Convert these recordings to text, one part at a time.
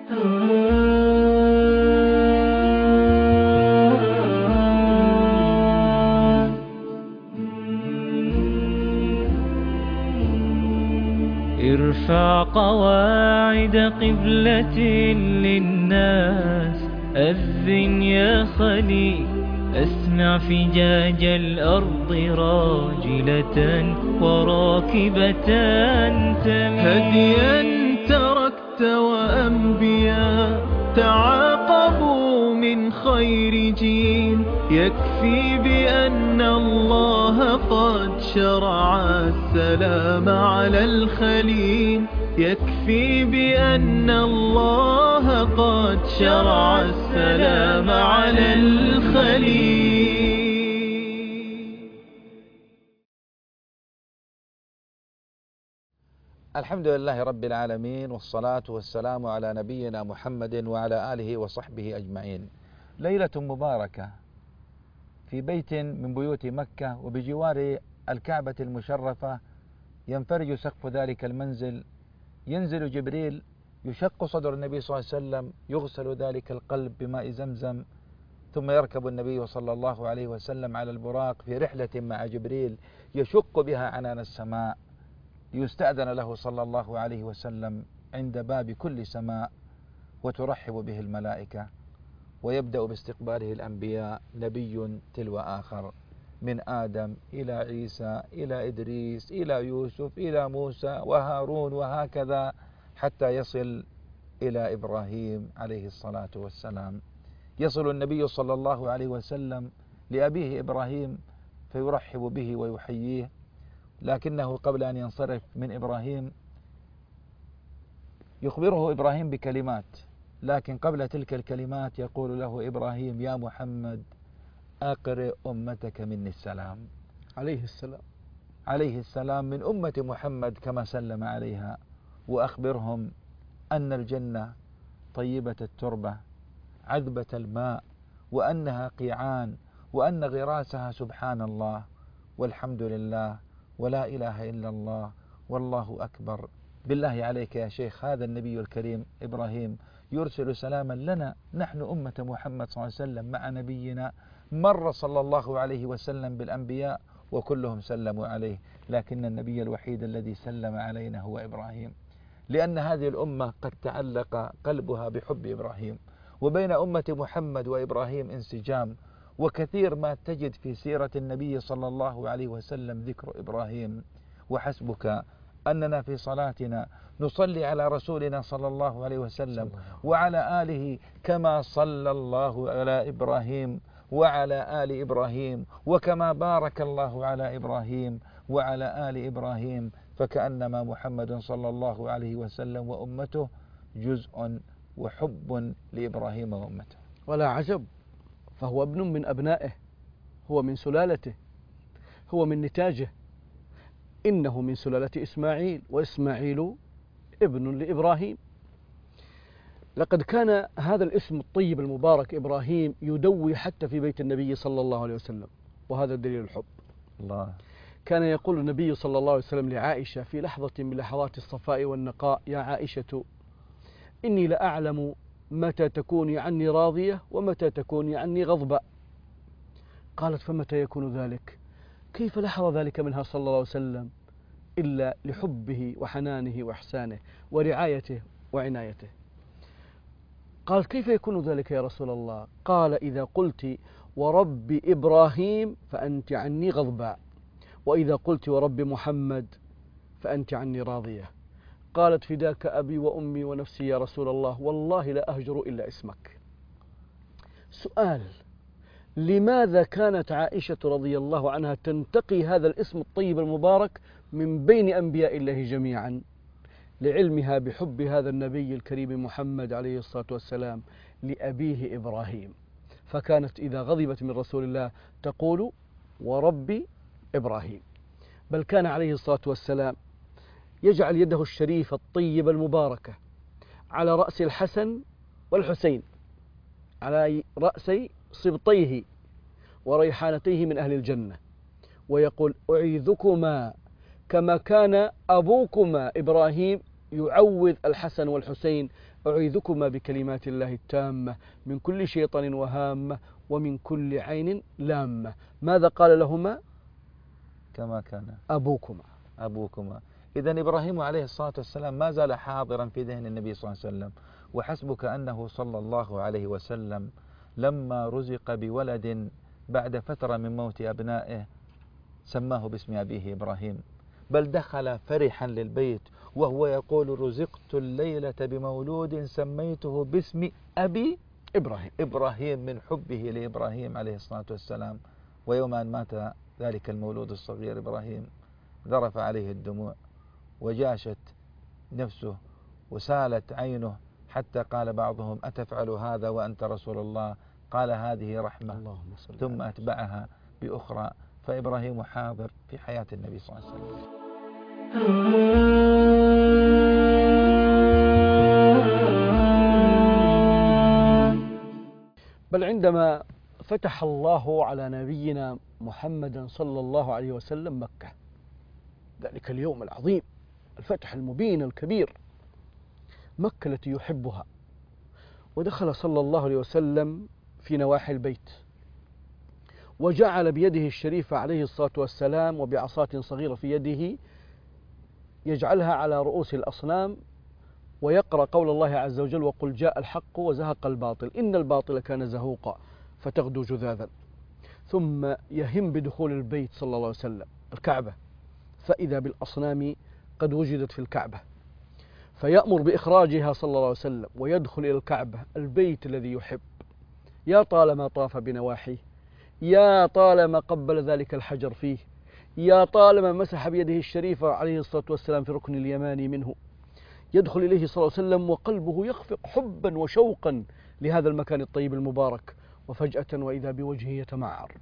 ارفع قواعد قبلة للناس، أذن يا خليل، أسمع فجاج الأرض راجلة وراكبة تميل. هديا تركت وأنبياء تعاقبوا من خير جيل، يكفي بأن الله قد شرع السلام على الخليل، يكفي بأن الله قد شرع السلام على الخليل. الحمد لله رب العالمين، والصلاة والسلام على نبينا محمد وعلى آله وصحبه أجمعين. ليلة مباركة في بيت من بيوت مكة وبجوار الكعبة المشرفة، ينفرج سقف ذلك المنزل، ينزل جبريل، يشق صدر النبي صلى الله عليه وسلم، يغسل ذلك القلب بماء زمزم، ثم يركب النبي صلى الله عليه وسلم على البراق في رحلة مع جبريل يشق بها عنان السماء، يستأذن له صلى الله عليه وسلم عند باب كل سماء، وترحب به الملائكة، ويبدأ باستقباله الأنبياء نبي تلو آخر، من آدم إلى عيسى إلى إدريس إلى يوسف إلى موسى وهارون، وهكذا حتى يصل إلى إبراهيم عليه الصلاة والسلام. يصل النبي صلى الله عليه وسلم لأبيه إبراهيم فيرحب به ويحييه، لكنه قبل أن ينصرف من إبراهيم يخبره إبراهيم بكلمات، لكن قبل تلك الكلمات يقول له إبراهيم: يا محمد أقرئ أمتك مني السلام. عليه السلام من أمة محمد كما سلم عليها، وأخبرهم أن الجنة طيبة التربة عذبة الماء، وأنها قيعان، وأن غراسها سبحان الله والحمد لله ولا إله إلا الله والله أكبر. بالله عليك يا شيخ، هذا النبي الكريم إبراهيم يرسل سلاما لنا نحن أمة محمد صلى الله عليه وسلم مع نبينا، مر صلى الله عليه وسلم بالأنبياء وكلهم سلموا عليه، لكن النبي الوحيد الذي سلم علينا هو إبراهيم، لأن هذه الأمة قد تعلق قلبها بحب إبراهيم، وبين أمة محمد وإبراهيم انسجام، وكثير ما تجد في سيرة النبي صلى الله عليه وسلم ذكر إبراهيم. وحسبك أننا في صلاتنا نصلي على رسولنا صلى الله عليه وسلم وعلى آله كما صلى الله على إبراهيم وعلى آل إبراهيم، وكما بارك الله على إبراهيم وعلى آل إبراهيم، فكأنما محمد صلى الله عليه وسلم وأمته جزء وحب لإبراهيم وأمته. ولا عجب، فهو ابن من أبنائه، هو من سلالته، هو من نتاجه، إنه من سلالة إسماعيل، وإسماعيل ابن لإبراهيم. لقد كان هذا الاسم الطيب المبارك إبراهيم يدوي حتى في بيت النبي صلى الله عليه وسلم، وهذا دليل الحب. الله. كان يقول النبي صلى الله عليه وسلم لعائشة في لحظة من لحظات الصفاء والنقاء: يا عائشة إني لأعلم متى تكوني عني راضية ومتى تكوني عني غضبة. قالت: فمتى يكون ذلك؟ كيف لاحظ ذلك منها صلى الله عليه وسلم إلا لحبه وحنانه وإحسانه ورعايته وعنايته؟ قالت: كيف يكون ذلك يا رسول الله؟ قال: إذا قلت ورب إبراهيم فأنت عني غضباء، وإذا قلت ورب محمد فأنت عني راضية. قالت: فداك أبي وأمي ونفسي يا رسول الله، والله لا أهجر إلا اسمك. سؤال: لماذا كانت عائشة رضي الله عنها تنتقي هذا الاسم الطيب المبارك من بين أنبياء الله جميعا؟ لعلمها بحب هذا النبي الكريم محمد عليه الصلاة والسلام لأبيه إبراهيم، فكانت إذا غضبت من رسول الله تقول: ورب إبراهيم. بل كان عليه الصلاة والسلام يجعل يده الشريفة الطيبة المباركة على رأس الحسن والحسين، على رأسي سبطيه وريحانتيه من أهل الجنة، ويقول: أعيذكما كما كان أبوكما إبراهيم يعوذ الحسن والحسين: أعيذكما بكلمات الله التامة من كل شيطان وهامة ومن كل عين لامة. ماذا قال لهما؟ كما كان أبوكما. إذن إبراهيم عليه الصلاة والسلام ما زال حاضرا في ذهن النبي صلى الله عليه وسلم. وحسبك أنه صلى الله عليه وسلم لما رزق بولد بعد فترة من موت أبنائه سماه باسم أبيه إبراهيم، بل دخل فرحا للبيت وهو يقول: رزقت الليلة بمولود سميته باسم أبي إبراهيم، من حبه لإبراهيم عليه الصلاة والسلام. ويوم أن مات ذلك المولود الصغير إبراهيم ذرف عليه الدموع وجاشت نفسه وسالت عينه، حتى قال بعضهم: أتفعل هذا وأنت رسول الله؟ قال: هذه رحمة، ثم أتبعها بأخرى. فإبراهيم حاضر في حياة النبي صلى الله عليه وسلم. بل عندما فتح الله على نبينا محمد صلى الله عليه وسلم مكة، ذلك اليوم العظيم، الفتح المبين الكبير، مكة التي يحبها، ودخل صلى الله عليه وسلم في نواحي البيت، وجعل بيده الشريفة عليه الصلاة والسلام وبعصاة صغيرة في يده يجعلها على رؤوس الأصنام، ويقرأ قول الله عز وجل: وقل جاء الحق وزهق الباطل إن الباطل كان زهوقا فتغدو جذاذا. ثم يهم بدخول البيت صلى الله عليه وسلم الكعبة، فإذا بالأصنام قد وجدت في الكعبة، فيأمر بإخراجها صلى الله عليه وسلم ويدخل إلى الكعبة، البيت الذي يحب. يا طالما طاف بنواحيه، يا طالما قبل ذلك الحجر فيه، يا طالما مسح بيده الشريفة عليه الصلاة والسلام في الركن اليماني منه. يدخل إليه صلى الله عليه وسلم وقلبه يخفق حبا وشوقا لهذا المكان الطيب المبارك، وفجأة وإذا بوجهه يتمعر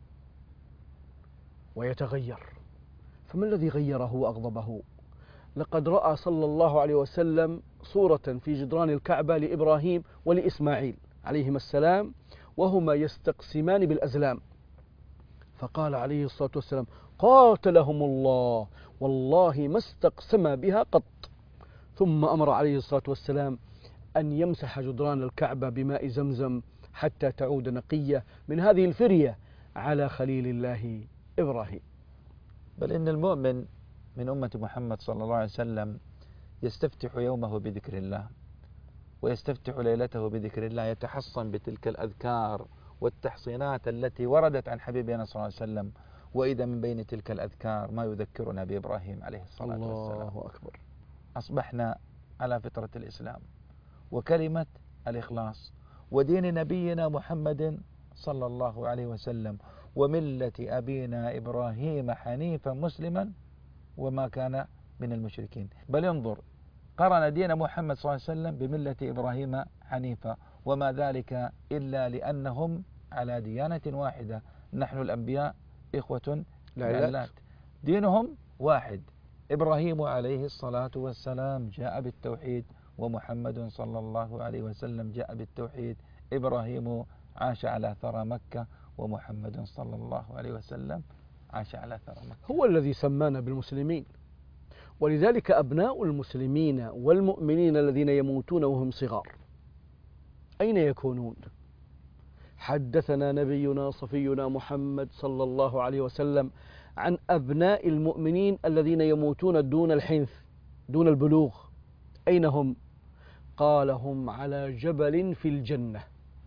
ويتغير. فما الذي غيره وأغضبه؟ لقد رأى صلى الله عليه وسلم صورة في جدران الكعبة لإبراهيم ولإسماعيل عليهما السلام وهما يستقسمان بالأزلام، فقال عليه الصلاة والسلام: قاتلهم الله، والله ما استقسم بها قط. ثم أمر عليه الصلاة والسلام أن يمسح جدران الكعبة بماء زمزم حتى تعود نقية من هذه الفرية على خليل الله إبراهيم. بل إن المؤمن من أمة محمد صلى الله عليه وسلم يستفتح يومه بذكر الله، ويستفتح ليلته بذكر الله، يتحصن بتلك الأذكار والتحصينات التي وردت عن حبيبنا صلى الله عليه وسلم. وإذا من بين تلك الأذكار ما يذكرنا بإبراهيم عليه الصلاة والسلام. الله أكبر. أصبحنا على فطرة الإسلام وكلمة الإخلاص ودين نبينا محمد صلى الله عليه وسلم وملة أبينا إبراهيم حنيفا مسلما وما كان من المشركين. بل انظر، قرن دين محمد صلى الله عليه وسلم بملة إبراهيم حنيفا، وما ذلك إلا لأنهم على ديانة واحدة. نحن الأنبياء إخوة لعلات، دينهم واحد. إبراهيم عليه الصلاة والسلام جاء بالتوحيد، ومحمد صلى الله عليه وسلم جاء بالتوحيد. إبراهيم عاش على ثرى مكة، ومحمد صلى الله عليه وسلم عاش على ثرى مكة. هو الذي سمانا بالمسلمين، ولذلك أبناء المسلمين والمؤمنين الذين يموتون وهم صغار أين يكونون؟ حدثنا نبينا صفينا محمد صلى الله عليه وسلم عن أبناء المؤمنين الذين يموتون دون الحنث، دون البلوغ. أين هم؟ قال: هم على جبل في الجنة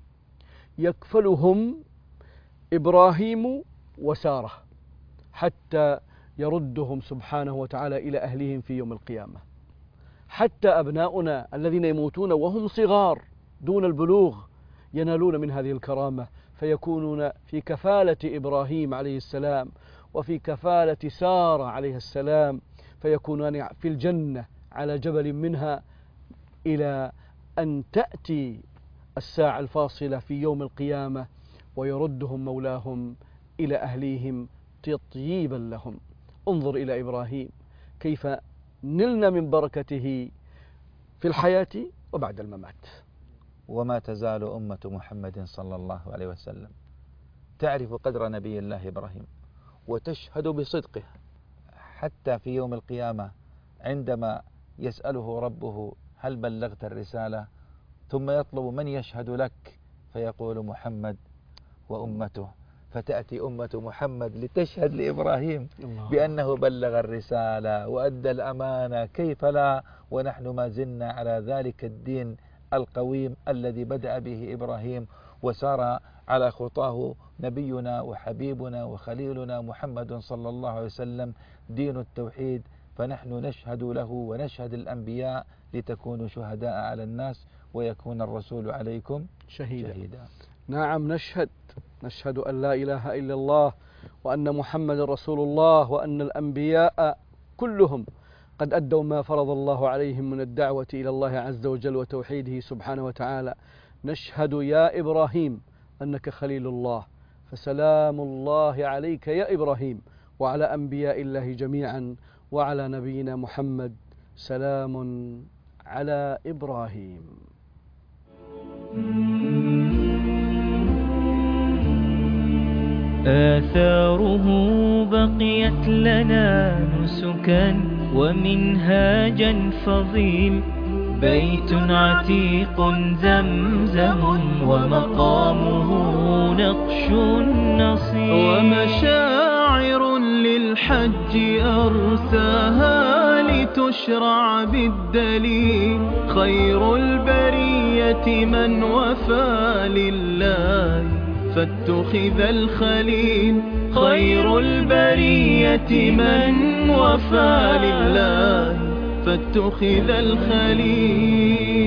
يكفلهم إبراهيم وسارة حتى يردهم سبحانه وتعالى إلى أهلهم في يوم القيامة. حتى أبناؤنا الذين يموتون وهم صغار دون البلوغ ينالون من هذه الكرامة، فيكونون في كفالة إبراهيم عليه السلام وفي كفالة سارة عليه السلام، فيكونان في الجنة على جبل منها إلى أن تأتي الساعة الفاصلة في يوم القيامة ويردهم مولاهم إلى أهليهم تطييبا لهم. انظر إلى إبراهيم كيف نلنا من بركته في الحياة وبعد الممات. وما تزال أمة محمد صلى الله عليه وسلم تعرف قدر نبي الله إبراهيم وتشهد بصدقه حتى في يوم القيامة، عندما يسأله ربه هل بلغت الرسالة؟ ثم يطلب من يشهد لك، فيقول محمد وأمته، فتأتي أمة محمد لتشهد لإبراهيم بأنه بلغ الرسالة وأدى الأمانة، كيف لا، ونحن ما زلنا على ذلك الدين القويم الذي بدأ به إبراهيم وسار على خطاه نبينا وحبيبنا وخليلنا محمد صلى الله عليه وسلم، دين التوحيد. فنحن نشهد له ونشهد الأنبياء لتكونوا شهداء على الناس ويكون الرسول عليكم شهيدا. نعم، نشهد أن لا إله إلا الله وأن محمد رسول الله، وأن الأنبياء كلهم قد أدوا ما فرض الله عليهم من الدعوة إلى الله عز وجل وتوحيده سبحانه وتعالى. نشهد يا إبراهيم أنك خليل الله، فسلام الله عليك يا إبراهيم وعلى أنبياء الله جميعا، وعلى نبينا محمد سلام على إبراهيم. آثاره بقيت لنا نسكا ومنهاجا فظيم، بيت عتيق زمزم ومقامه نقش نصيب، ومشاعر للحج أرساها لتشرع بالدليل، خير البرية من وفى لله فاتخذ الخليل، خير البرية من وفى لله فاتخذ الخليل.